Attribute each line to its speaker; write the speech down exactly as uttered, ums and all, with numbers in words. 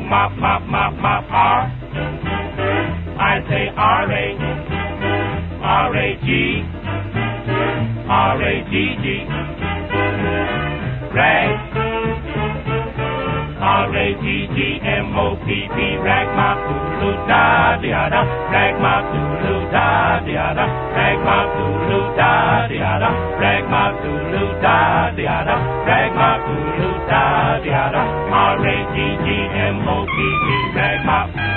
Speaker 1: mop, mop, mop, mop, R. I say R A, R A G, R A G G. Rag, R A G G M O P P. Rag mop, doodle da da da. Rag mop, doodle da da da. Rag mop, doodle da da da. Rag mop, doodle da da da. Rag mop, doodle da da da. R A G G M O P P. Rag mop.